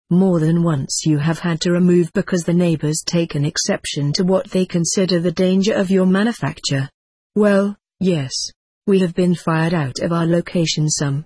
More than once you have had to remove because the neighbors take an exception to what they consider the danger of your manufacture. Well, yes. We have been fired out of our location some.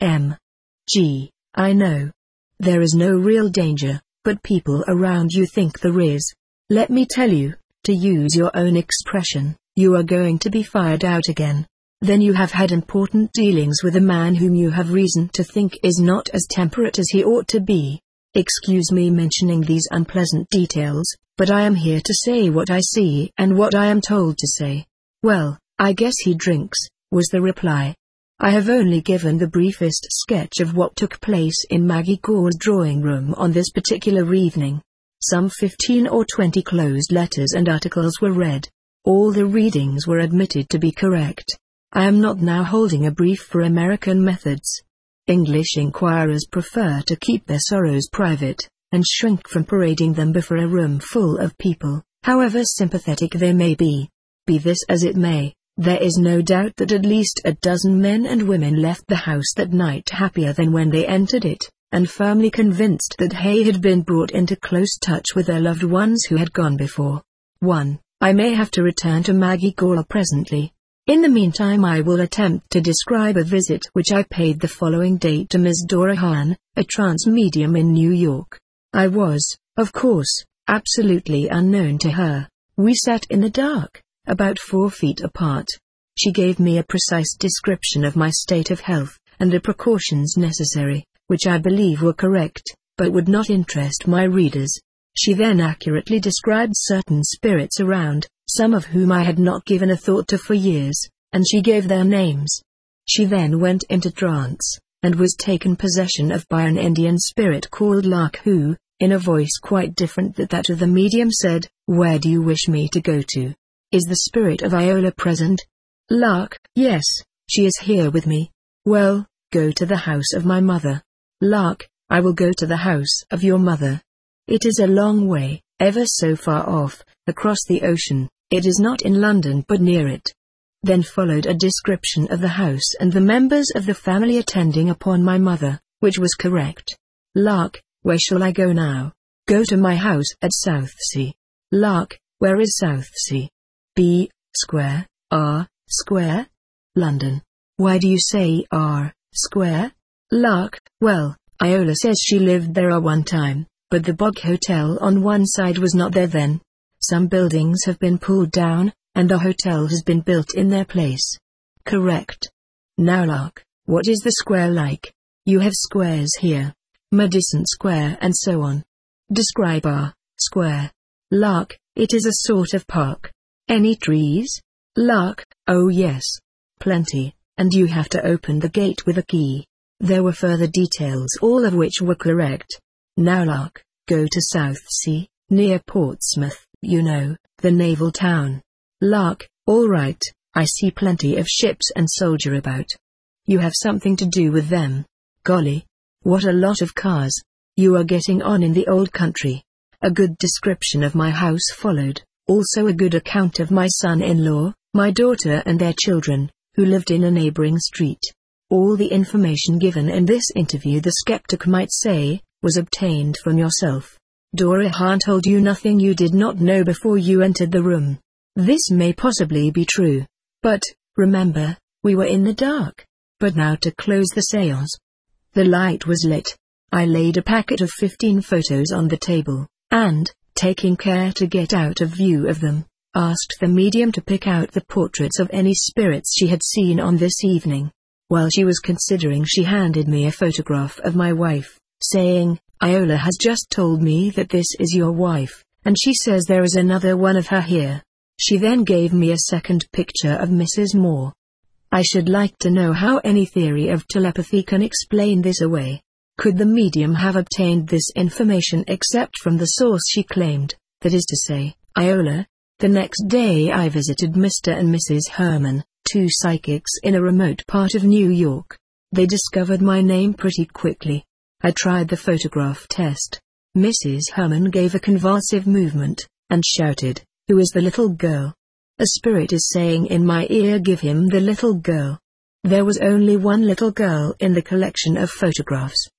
M.G. I know. There is no real danger, but people around you think there is. Let me tell you, to use your own expression, you are going to be fired out again. Then you have had important dealings with a man whom you have reason to think is not as temperate as he ought to be. Excuse me mentioning these unpleasant details, but I am here to say what I see and what I am told to say. Well, I guess he drinks, was the reply. I have only given the briefest sketch of what took place in Maggie Gore's drawing room on this particular evening. Some 15 or 20 closed letters and articles were read. All the readings were admitted to be correct. I am not now holding a brief for American methods. English inquirers prefer to keep their sorrows private, and shrink from parading them before a room full of people, however sympathetic they may be. Be this as it may, there is no doubt that at least a dozen men and women left the house that night happier than when they entered it, and firmly convinced that Hay had been brought into close touch with their loved ones who had gone before. 1. I may have to return to Maggie Gore presently. In the meantime I will attempt to describe a visit which I paid the following date to Ms. Dora Hahn, a trance medium in New York. I was, of course, absolutely unknown to her. We sat in the dark, about 4 feet apart. She gave me a precise description of my state of health, and the precautions necessary, which I believe were correct, but would not interest my readers. She then accurately described certain spirits around, some of whom I had not given a thought to for years, and she gave their names. She then went into trance, and was taken possession of by an Indian spirit called Lark who, in a voice quite different than that of the medium said, "Where do you wish me to go to? Is the spirit of Iola present?" Lark: "Yes, she is here with me." "Well, go to the house of my mother." Lark: "I will go to the house of your mother. It is a long way, ever so far off, across the ocean. It is not in London but near it." Then followed a description of the house and the members of the family attending upon my mother, which was correct. Lark: "Where shall I go now?" "Go to my house at Southsea." Lark: "Where is Southsea?" B Square, R Square, London. "Why do you say R Square?" Lark: "Well, Iola says she lived there one time, but the Bog Hotel on one side was not there then. Some buildings have been pulled down, and the hotel has been built in their place." Correct. Now Lark, what is the square like? You have squares here. Madison Square and so on. Describe our square. Lark: "It is a sort of park." "Any trees?" Lark: "Oh yes. Plenty, and you have to open the gate with a key." There were further details all of which were correct. Now Lark, go to Southsea, near Portsmouth, you know, the naval town. Lark: "All right, I see plenty of ships and soldier about. You have something to do with them. Golly, what a lot of cars. You are getting on in the old country." A good description of my house followed, also a good account of my son-in-law, my daughter and their children, who lived in a neighboring street. All the information given in this interview, the skeptic might say, was obtained from yourself. Dora Hahn told you nothing you did not know before you entered the room. This may possibly be true. But, remember, we were in the dark. But now to close the seance. The light was lit. I laid a packet of 15 photos on the table, and, taking care to get out of view of them, asked the medium to pick out the portraits of any spirits she had seen on this evening. While she was considering, she handed me a photograph of my wife, saying, "Iola has just told me that this is your wife, and she says there is another one of her here." She then gave me a second picture of Mrs. Moore. I should like to know how any theory of telepathy can explain this away. Could the medium have obtained this information except from the source she claimed, that is to say, Iola? The next day I visited Mr. and Mrs. Herman, 2 psychics in a remote part of New York. They discovered my name pretty quickly. I tried the photograph test. Mrs. Herman gave a convulsive movement, and shouted, "Who is the little girl?" A spirit is saying in my ear, "Give him the little girl." There was only one little girl in the collection of photographs,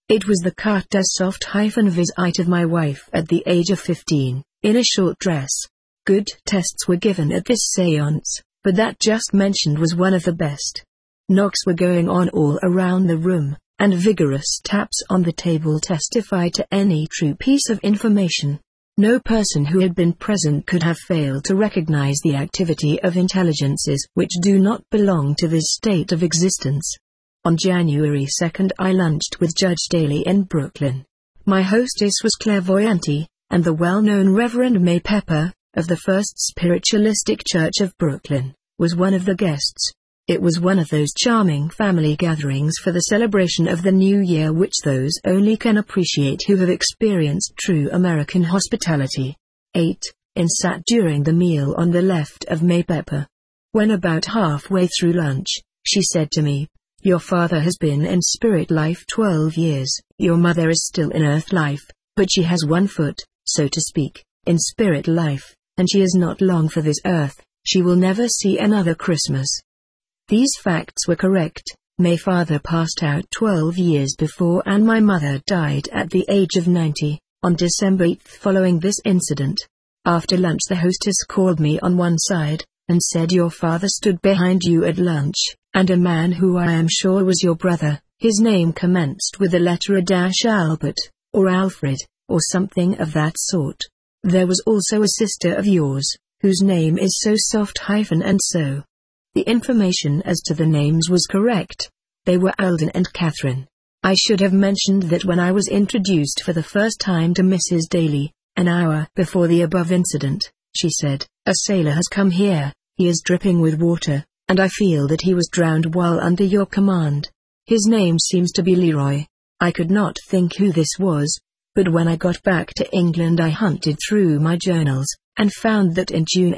It was the carte soft-visite of my wife at the age of 15, in a short dress. Good tests were given at this séance, but that just mentioned was one of the best. Knocks were going on all around the room, and vigorous taps on the table testified to any true piece of information. No person who had been present could have failed to recognize the activity of intelligences which do not belong to this state of existence. On January 2nd I lunched with Judge Daly in Brooklyn. My hostess was clairvoyante, and the well-known Reverend May Pepper, of the First Spiritualistic Church of Brooklyn, was one of the guests. It was one of those charming family gatherings for the celebration of the new year which those only can appreciate who have experienced true American hospitality. 8. In sat during the meal on the left of May Pepper. When about halfway through lunch, she said to me, "Your father has been in spirit life 12 years, your mother is still in earth life, but she has one foot, so to speak, in spirit life, and she is not long for this earth, she will never see another Christmas." These facts were correct. My father passed out 12 years before and my mother died at the age of 90, on December 8 following this incident. After lunch the hostess called me on one side, and said your father stood behind you at lunch, and a man who I am sure was your brother, his name commenced with the letter Albert, or Alfred, or something of that sort. There was also a sister of yours, whose name is so and so. The information as to the names was correct. They were Alden and Catherine. I should have mentioned that when I was introduced for the first time to Mrs. Daly, an hour before the above incident, she said, "A sailor has come here, he is dripping with water, and I feel that he was drowned while under your command. His name seems to be Leroy." I could not think who this was, but when I got back to England I hunted through my journals, and found that in June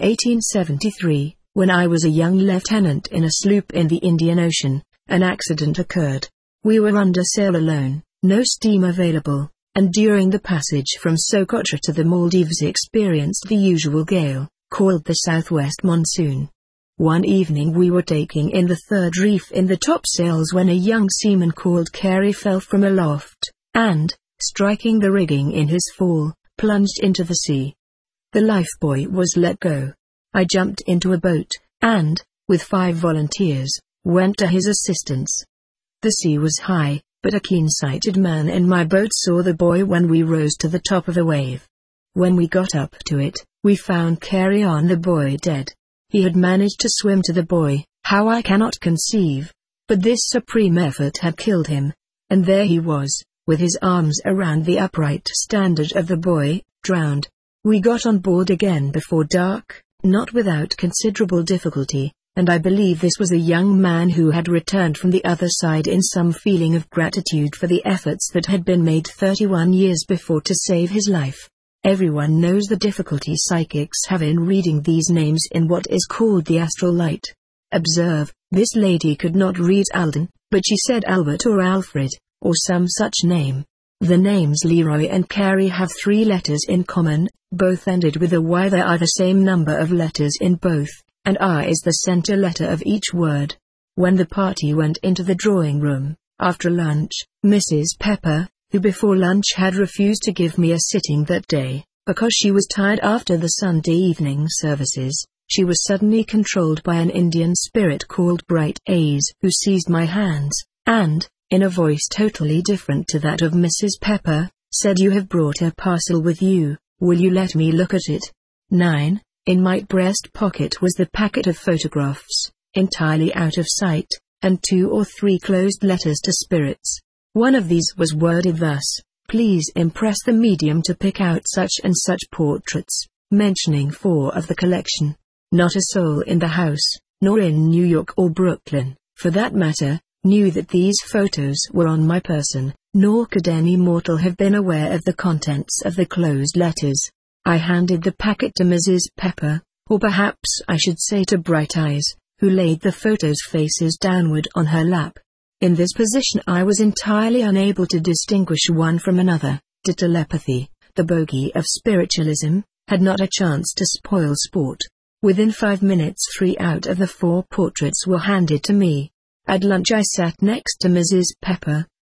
1873, when I was a young lieutenant in a sloop in the Indian Ocean, an accident occurred. We were under sail alone, no steam available, and during the passage from Socotra to the Maldives experienced the usual gale, called the southwest monsoon. One evening we were taking in the third reef in the topsails when a young seaman called Carey fell from aloft, and, striking the rigging in his fall, plunged into the sea. The lifebuoy was let go. I jumped into a boat, and, with 5 volunteers, went to his assistance. The sea was high, but a keen-sighted man in my boat saw the buoy when we rose to the top of the wave. When we got up to it, we found Carey on the buoy dead. He had managed to swim to the buoy, how I cannot conceive, but this supreme effort had killed him, and there he was, with his arms around the upright standard of the buoy, drowned. We got on board again before dark, not without considerable difficulty, and I believe this was a young man who had returned from the other side in some feeling of gratitude for the efforts that had been made 31 years before to save his life. Everyone knows the difficulty psychics have in reading these names in what is called the astral light. Observe, this lady could not read Alden, but she said Albert or Alfred, or some such name. The names Leroy and Carey have 3 letters in common, both ended with a Y. There are the same number of letters in both, and R is the center letter of each word. When the party went into the drawing room, after lunch, Mrs. Pepper, who before lunch had refused to give me a sitting that day, because she was tired after the Sunday evening services, she was suddenly controlled by an Indian spirit called Bright Eyes, who seized my hands, and, in a voice totally different to that of Mrs. Pepper, said, "You have brought a parcel with you, will you let me look at it?" 9. In my breast pocket was the packet of photographs, entirely out of sight, and 2 or 3 closed letters to spirits. One of these was worded thus: "Please impress the medium to pick out such and such portraits," mentioning 4 of the collection. Not a soul in the house, nor in New York or Brooklyn, for that matter, knew that these photos were on my person, nor could any mortal have been aware of the contents of the closed letters. I handed the packet to Mrs. Pepper, or perhaps I should say to Bright Eyes, who laid the photos faces downward on her lap. In this position I was entirely unable to distinguish one from another. The telepathy, the bogey of spiritualism, had not a chance to spoil sport. Within 5 minutes 3 out of the 4 portraits were handed to me. At lunch I sat next to Mrs. Pepper,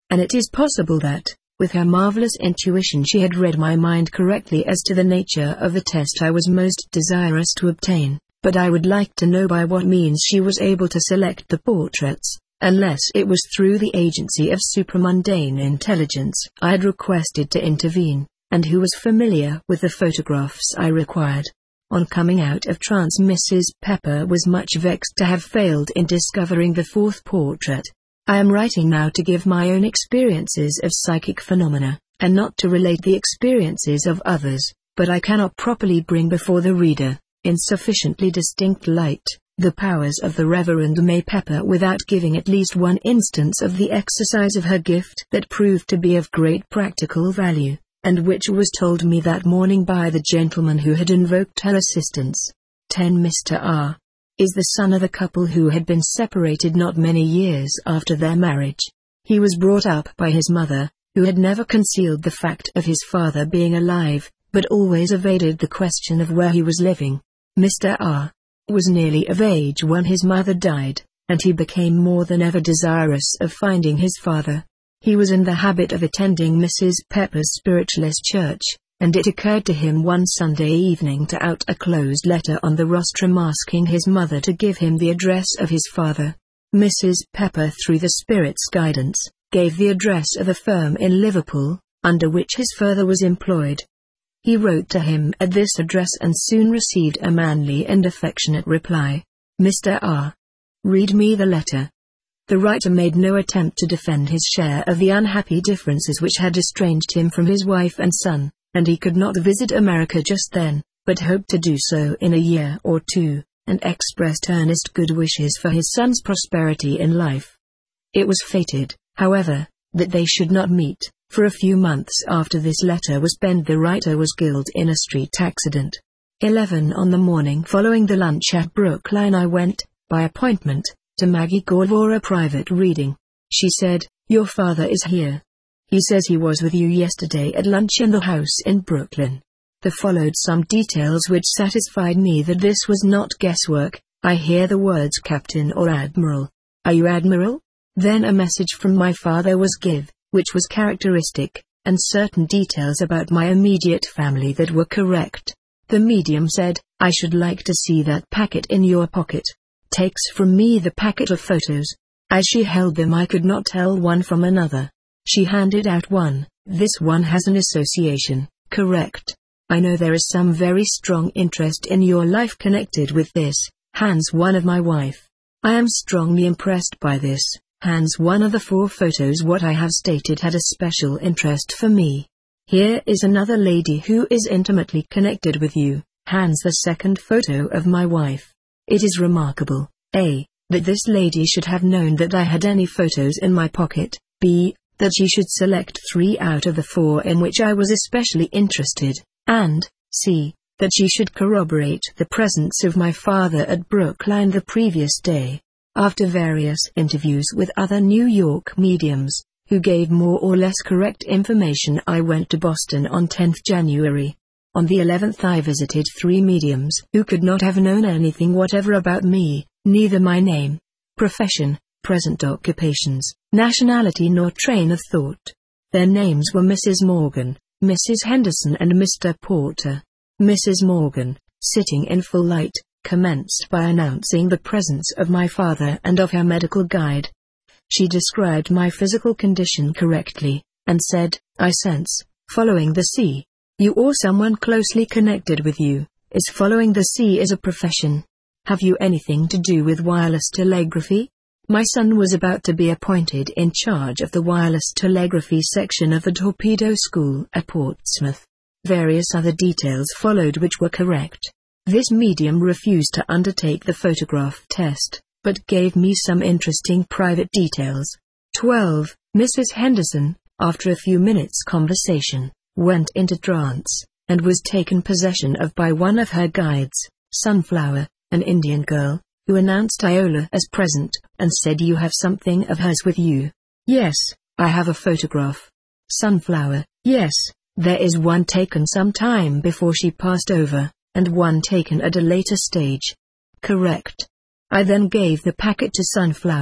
And it is possible that, with her marvelous intuition, she had read my mind correctly as to the nature of the test I was most desirous to obtain, but I would like to know by what means she was able to select the portraits, unless it was through the agency of supramundane intelligence I had requested to intervene, and who was familiar with the photographs I required. On coming out of trance, Mrs. Pepper was much vexed to have failed in discovering the fourth portrait. I am writing now to give my own experiences of psychic phenomena, and not to relate the experiences of others, but I cannot properly bring before the reader, in sufficiently distinct light, the powers of the Reverend May Pepper without giving at least one instance of the exercise of her gift that proved to be of great practical value, and which was told me that morning by the gentleman who had invoked her assistance. 10. Mr. R. is the son of a couple who had been separated not many years after their marriage. He was brought up by his mother, who had never concealed the fact of his father being alive, but always evaded the question of where he was living. Mr. R. was nearly of age when his mother died, and he became more than ever desirous of finding his father. He was in the habit of attending Mrs. Pepper's spiritualist church, and it occurred to him one Sunday evening to out a closed letter on the rostrum asking his mother to give him the address of his father. Mrs. Pepper, through the Spirit's guidance, gave the address of a firm in Liverpool, under which his father was employed. He wrote to him at this address and soon received a manly and affectionate reply. Mr. R. read me the letter. The writer made no attempt to defend his share of the unhappy differences which had estranged him from his wife and son, and he could not visit America just then, but hoped to do so in a year or two, and expressed earnest good wishes for his son's prosperity in life. It was fated, however, that they should not meet, for a few months after this letter was penned the writer was killed in a street accident. 11. On the morning following the lunch at Brookline I went, by appointment, to Maggie Gore for a private reading. She said, "Your father is here. He says he was with you yesterday at lunch in the house in Brooklyn." There followed some details which satisfied me that this was not guesswork. I hear the words Captain or Admiral. Are you Admiral? Then a message from my father was given, which was characteristic, and certain details about my immediate family that were correct. The medium said, "I should like to see that packet in your pocket." Takes from me the packet of photos. As she held them I could not tell one from another. She handed out one. "This one has an association, correct? I know there is some very strong interest in your life connected with this." Hands one of my wife. "I am strongly impressed by this." Hands one of the 4 photos what I have stated had a special interest for me. "Here is another lady who is intimately connected with you." Hands the second photo of my wife. "It is remarkable, A, that this lady should have known that I had any photos in my pocket, B, that she should select 3 out of the 4 in which I was especially interested, and, C, that she should corroborate the presence of my father at Brookline the previous day." After various interviews with other New York mediums, who gave more or less correct information, I went to Boston on 10th January. On the 11th I visited 3 mediums who could not have known anything whatever about me, neither my name, profession, present occupations, nationality nor train of thought. Their names were Mrs. Morgan, Mrs. Henderson and Mr. Porter. Mrs. Morgan, sitting in full light, commenced by announcing the presence of my father and of her medical guide. She described my physical condition correctly, and said, "I sense, following the sea. You or someone closely connected with you, is following the sea as a profession. Have you anything to do with wireless telegraphy?" My son was about to be appointed in charge of the wireless telegraphy section of the torpedo school at Portsmouth. Various other details followed which were correct. This medium refused to undertake the photograph test, but gave me some interesting private details. 12. Mrs. Henderson, after a few minutes' conversation, went into trance, and was taken possession of by one of her guides, Sunflower, an Indian girl, who announced Iola as present, and said, "You have something of hers with you." "Yes, I have a photograph." Sunflower: "Yes, there is one taken some time before she passed over, and one taken at a later stage." "Correct." I then gave the packet to Sunflower,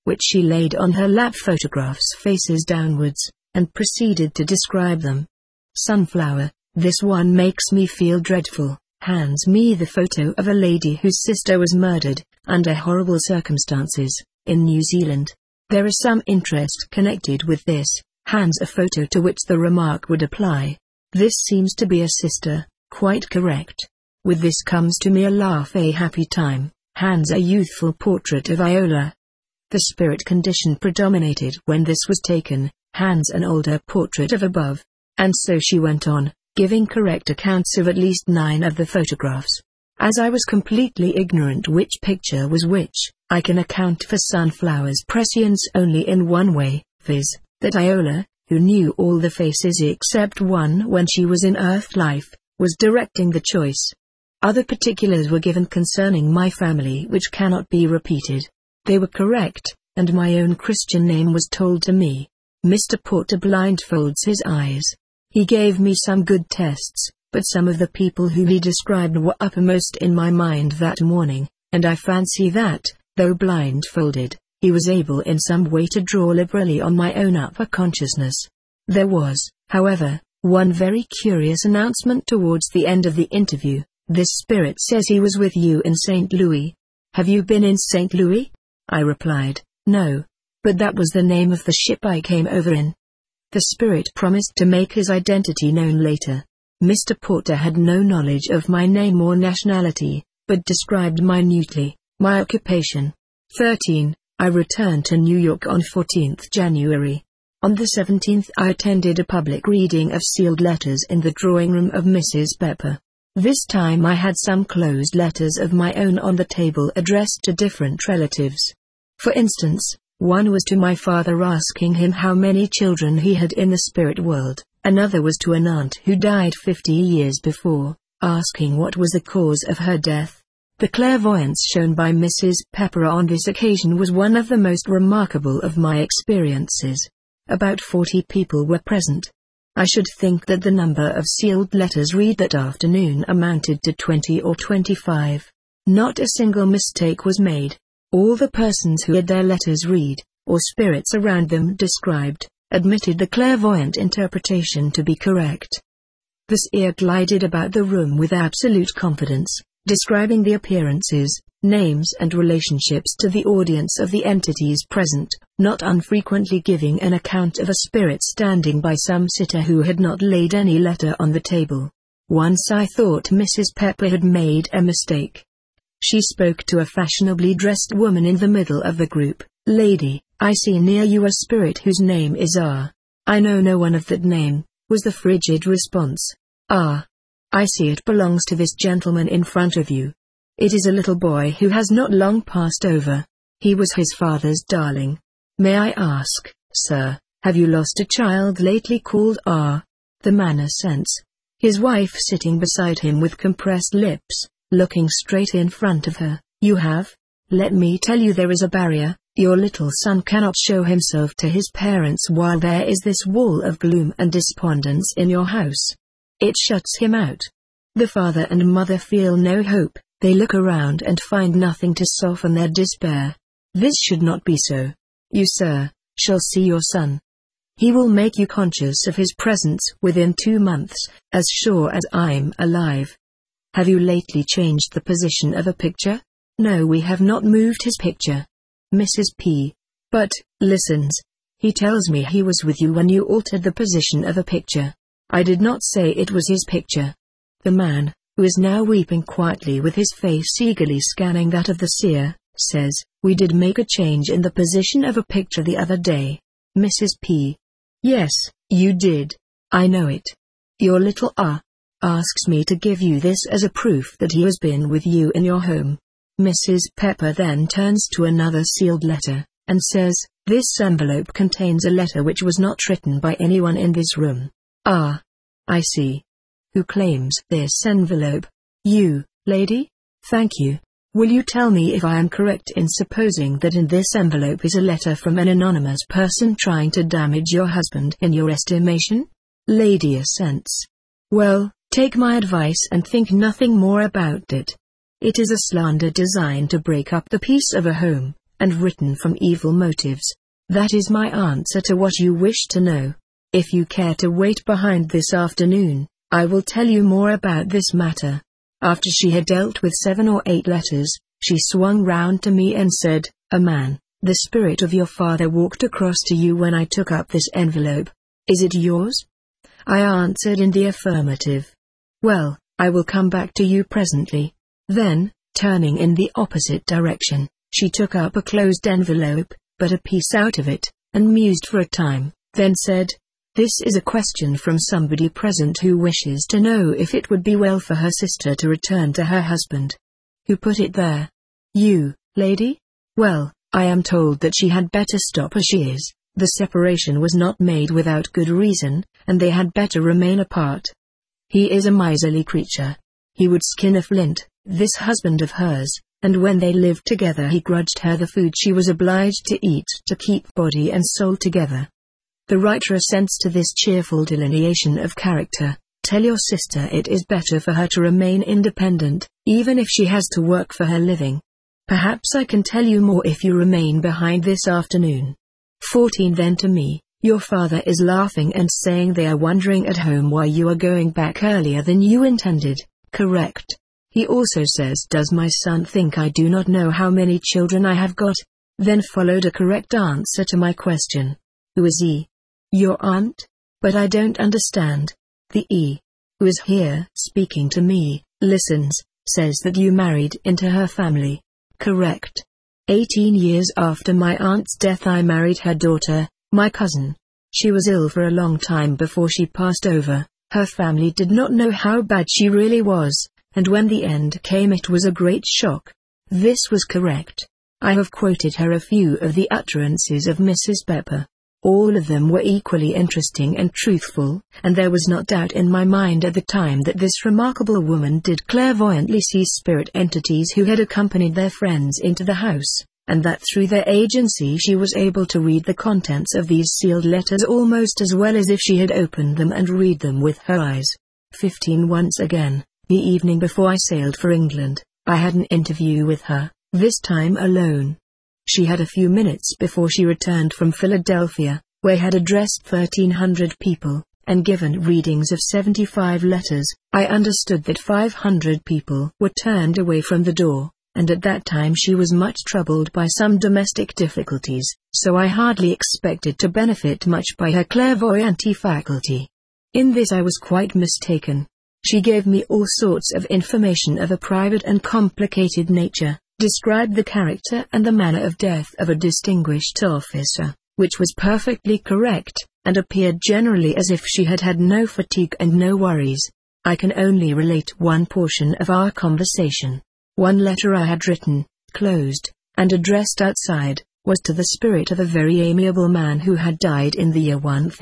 which she laid on her lap, photographs faces downwards, and proceeded to describe them. Sunflower, this one makes me feel dreadful. Hands me the photo of a lady whose sister was murdered, under horrible circumstances, in New Zealand. There is some interest connected with this. Hands a photo to which the remark would apply. This seems to be a sister, quite correct. With this comes to me a laugh, a happy time. Hands a youthful portrait of Iola. The spirit condition predominated when this was taken. Hands an older portrait of above. And so she went on, giving correct accounts of at least 9 of the photographs. As I was completely ignorant which picture was which, I can account for Sunflower's prescience only in one way, viz., that Iola, who knew all the faces except one when she was in Earth life, was directing the choice. Other particulars were given concerning my family which cannot be repeated. They were correct, and my own Christian name was told to me. Mr. Porter blindfolds his eyes. He gave me some good tests, but some of the people who he described were uppermost in my mind that morning, and I fancy that, though blindfolded, he was able in some way to draw liberally on my own upper consciousness. There was, however, one very curious announcement towards the end of the interview. This spirit says he was with you in St. Louis. Have you been in St. Louis? I replied, no. But that was the name of the ship I came over in. The spirit promised to make his identity known later. Mr. Porter had no knowledge of my name or nationality, but described minutely my occupation. 13. I returned to New York on 14th January. On the 17th I attended a public reading of sealed letters in the drawing room of Mrs. Pepper. This time I had some closed letters of my own on the table addressed to different relatives. For instance, one was to my father asking him how many children he had in the spirit world. Another was to an aunt who died 50 years before, asking what was the cause of her death. The clairvoyance shown by Mrs. Pepper on this occasion was one of the most remarkable of my experiences. About 40 people were present. I should think that the number of sealed letters read that afternoon amounted to 20 or 25. Not a single mistake was made. All the persons who had their letters read, or spirits around them described, admitted the clairvoyant interpretation to be correct. The seer glided about the room with absolute confidence, describing the appearances, names and relationships to the audience of the entities present, not unfrequently giving an account of a spirit standing by some sitter who had not laid any letter on the table. Once I thought Mrs. Pepper had made a mistake. She spoke to a fashionably dressed woman in the middle of the group. Lady, I see near you a spirit whose name is R. I know no one of that name, was the frigid response. Ah. I see it belongs to this gentleman in front of you. It is a little boy who has not long passed over. He was his father's darling. May I ask, sir, have you lost a child lately called R? The man assents. His wife sitting beside him with compressed lips, looking straight in front of her. You have? Let me tell you, there is a barrier. Your little son cannot show himself to his parents while there is this wall of gloom and despondence in your house. It shuts him out. The father and mother feel no hope. They look around and find nothing to soften their despair. This should not be so. You, sir, shall see your son. He will make you conscious of his presence within 2 months, as sure as I'm alive. Have you lately changed the position of a picture? No, we have not moved his picture. Mrs. P. But, listens. He tells me he was with you when you altered the position of a picture. I did not say it was his picture. The man, who is now weeping quietly with his face eagerly scanning that of the seer, says, we did make a change in the position of a picture the other day. Mrs. P. Yes, you did. I know it. Your little R. asks me to give you this as a proof that he has been with you in your home. Mrs. Pepper then turns to another sealed letter, and says, this envelope contains a letter which was not written by anyone in this room. Ah. I see. Who claims this envelope? You, lady? Thank you. Will you tell me if I am correct in supposing that in this envelope is a letter from an anonymous person trying to damage your husband in your estimation? Lady assents. Well, take my advice and think nothing more about it. It is a slander designed to break up the peace of a home, and written from evil motives. That is my answer to what you wish to know. If you care to wait behind this afternoon, I will tell you more about this matter." After she had dealt with 7 or 8 letters, she swung round to me and said, "A man, the spirit of your father walked across to you when I took up this envelope. Is it yours?" I answered in the affirmative. "Well, I will come back to you presently." Then, turning in the opposite direction, she took up a closed envelope, but a piece out of it, and mused for a time, then said, "This is a question from somebody present who wishes to know if it would be well for her sister to return to her husband." "Who put it there?" "You, lady?" "Well, I am told that she had better stop as she is. The separation was not made without good reason, and they had better remain apart. He is a miserly creature. He would skin a flint, this husband of hers, and when they lived together he grudged her the food she was obliged to eat to keep body and soul together." The writer assents to this cheerful delineation of character. "Tell your sister it is better for her to remain independent, even if she has to work for her living. Perhaps I can tell you more if you remain behind this afternoon." 14 Then to me, "Your father is laughing and saying they are wondering at home why you are going back earlier than you intended, correct? He also says, does my son think I do not know how many children I have got?" Then followed a correct answer to my question. "Who is he?" "Your aunt? But I don't understand." "The E. who is here speaking to me, listens, says that you married into her family." "Correct. 18 years after my aunt's death I married her daughter, my cousin. She was ill for a long time before she passed over. Her family did not know how bad she really was, and when the end came it was a great shock." This was correct. I have quoted her a few of the utterances of Mrs. Pepper. All of them were equally interesting and truthful, and there was not doubt in my mind at the time that this remarkable woman did clairvoyantly see spirit entities who had accompanied their friends into the house, and that through their agency she was able to read the contents of these sealed letters almost as well as if she had opened them and read them with her eyes. 15 Once again, the evening before I sailed for England, I had an interview with her, this time alone. She had a few minutes before she returned from Philadelphia, where had addressed 1,300 people, and given readings of 75 letters. I understood that 500 people were turned away from the door, and at that time she was much troubled by some domestic difficulties, so I hardly expected to benefit much by her clairvoyant faculty. In this I was quite mistaken. She gave me all sorts of information of a private and complicated nature, described the character and the manner of death of a distinguished officer, which was perfectly correct, and appeared generally as if she had had no fatigue and no worries. I can only relate one portion of our conversation. One letter I had written, closed, and addressed outside, was to the spirit of a very amiable man who had died in the year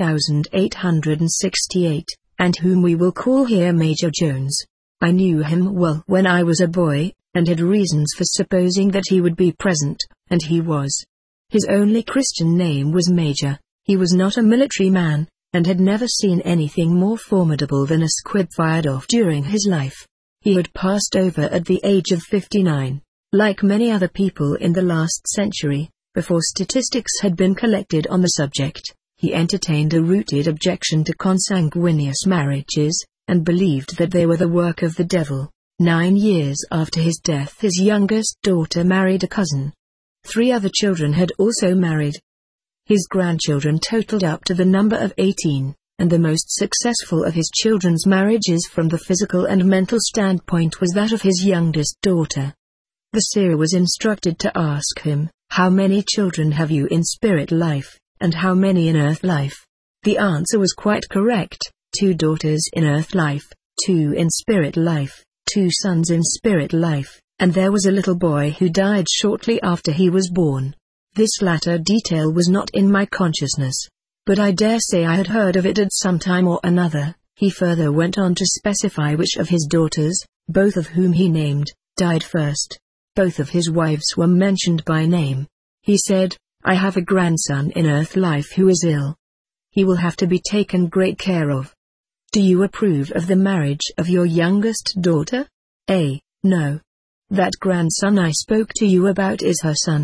1868, and whom we will call here Major Jones. I knew him well when I was a boy, and had reasons for supposing that he would be present, and he was. His only Christian name was Major. He was not a military man, and had never seen anything more formidable than a squib fired off during his life. He had passed over at the age of 59, like many other people in the last century, before statistics had been collected on the subject. He entertained a rooted objection to consanguineous marriages, and believed that they were the work of the devil. 9 years after his death his youngest daughter married a cousin. 3 other children had also married. His grandchildren totaled up to the number of 18, and the most successful of his children's marriages from the physical and mental standpoint was that of his youngest daughter. The seer was instructed to ask him, "How many children have you in spirit life, and how many in earth life?" The answer was quite correct: 2 daughters in earth life, 2 in spirit life, 2 sons in spirit life, and there was a little boy who died shortly after he was born. This latter detail was not in my consciousness, but I dare say I had heard of it at some time or another. He further went on to specify which of his daughters, both of whom he named, died first. Both of his wives were mentioned by name. He said, "I have a grandson in earth life who is ill. He will have to be taken great care of. Do you approve of the marriage of your youngest daughter?" A. No. That grandson I spoke to you about is her son.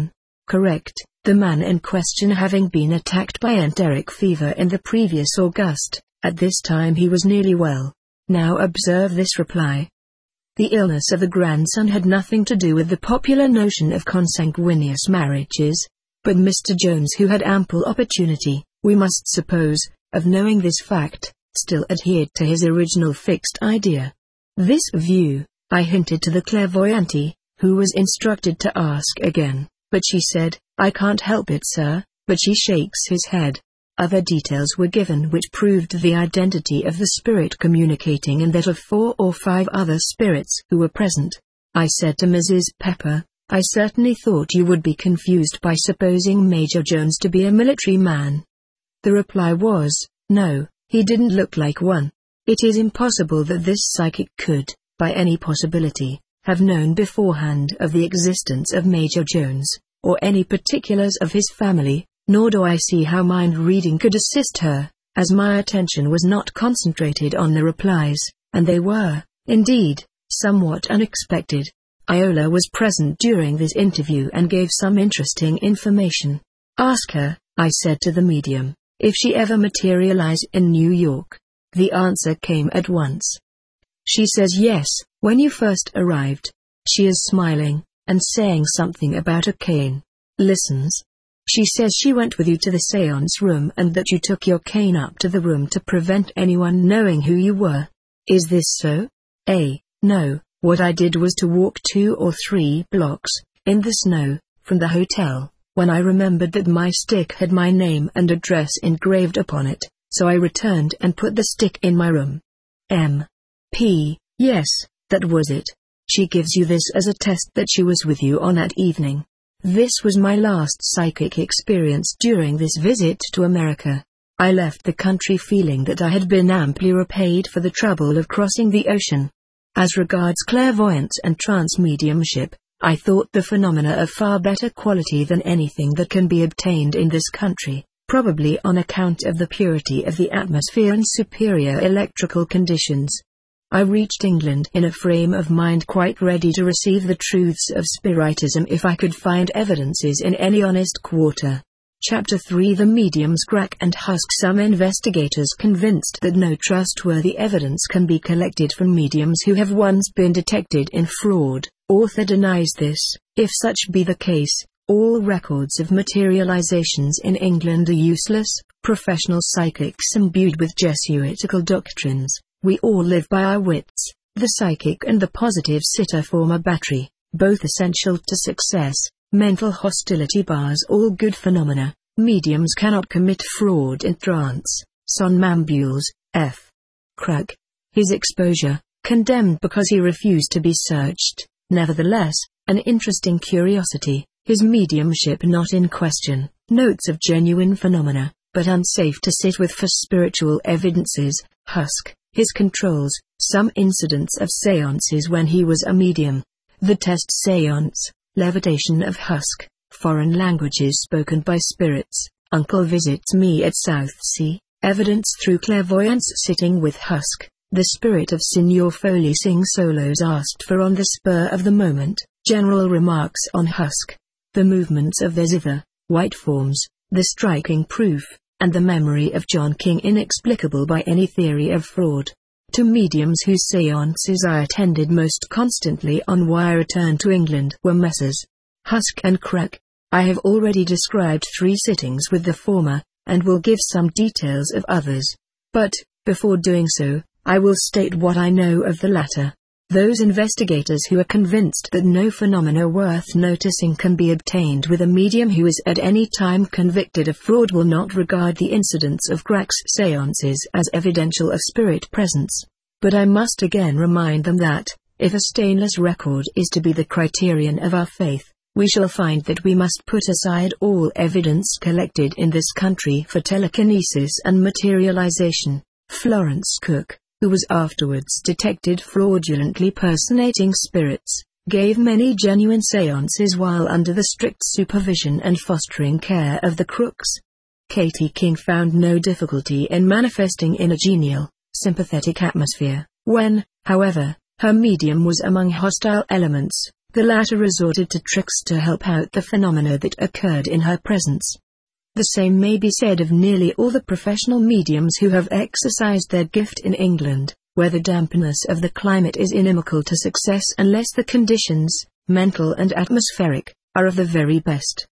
Correct, the man in question having been attacked by enteric fever in the previous August. At this time he was nearly well. Now observe this reply. The illness of the grandson had nothing to do with the popular notion of consanguineous marriages, but Mr. Jones, who had ample opportunity, we must suppose, of knowing this fact, still adhered to his original fixed idea. This view, I hinted to the clairvoyante, who was instructed to ask again, but she said, "I can't help it, sir," but she shakes his head. Other details were given which proved the identity of the spirit communicating and that of 4 or 5 other spirits who were present. I said to Mrs. Pepper, "I certainly thought you would be confused by supposing Major Jones to be a military man." The reply was, "No, he didn't look like one." It is impossible that this psychic could, by any possibility, have known beforehand of the existence of Major Jones, or any particulars of his family, nor do I see how mind reading could assist her, as my attention was not concentrated on the replies, and they were, indeed, somewhat unexpected. Iola was present during this interview and gave some interesting information. "Ask her," I said to the medium, "if she ever materialized in New York." The answer came at once. "She says yes, when you first arrived. She is smiling, and saying something about a cane. Listens. She says she went with you to the séance room and that you took your cane up to the room to prevent anyone knowing who you were. Is this so?" No, what I did was to walk 2 or 3 blocks, in the snow, from the hotel, when I remembered that my stick had my name and address engraved upon it, so I returned and put the stick in my room. M.P. Yes, that was it. She gives you this as a test that she was with you on that evening. This was my last psychic experience during this visit to America. I left the country feeling that I had been amply repaid for the trouble of crossing the ocean. As regards clairvoyance and trance mediumship, I thought the phenomena of far better quality than anything that can be obtained in this country, probably on account of the purity of the atmosphere and superior electrical conditions. I reached England in a frame of mind quite ready to receive the truths of Spiritism if I could find evidences in any honest quarter. Chapter 3 The Mediums Crack and Husk. Some investigators convinced that no trustworthy evidence can be collected from mediums who have once been detected in fraud. Author denies this. If such be the case, all records of materializations in England are useless. Professional psychics imbued with Jesuitical doctrines. We all live by our wits. The psychic and the positive sitter form a battery, both essential to success. Mental hostility bars all good phenomena. Mediums cannot commit fraud in trance. Somnambules. F. Krug. His exposure, condemned because he refused to be searched. Nevertheless, an interesting curiosity. His mediumship not in question. Notes of genuine phenomena, but unsafe to sit with for spiritual evidences. Husk. His controls, some incidents of seances when he was a medium. The test seance, levitation of Husk, foreign languages spoken by spirits, uncle visits me at Southsea, evidence through clairvoyance sitting with Husk, the spirit of Signor Foley sing solos asked for on the spur of the moment, general remarks on Husk, the movements of their zither, white forms, the striking proof, and the memory of John King inexplicable by any theory of fraud. To mediums whose seances I attended most constantly on why I returned to England were Messrs. Husk and Crack. I have already described 3 sittings with the former, and will give some details of others. But, before doing so, I will state what I know of the latter. Those investigators who are convinced that no phenomena worth noticing can be obtained with a medium who is at any time convicted of fraud will not regard the incidents of Crack's seances as evidential of spirit presence. But I must again remind them that, if a stainless record is to be the criterion of our faith, we shall find that we must put aside all evidence collected in this country for telekinesis and materialization. Florence Cook, who was afterwards detected fraudulently personating spirits, gave many genuine seances while under the strict supervision and fostering care of the Crooks. Katie King found no difficulty in manifesting in a genial, sympathetic atmosphere. When, however, her medium was among hostile elements, The latter resorted to tricks to help out the phenomena that occurred in her presence. The same may be said of nearly all the professional mediums who have exercised their gift in England, where the dampness of the climate is inimical to success unless the conditions, mental and atmospheric, are of the very best.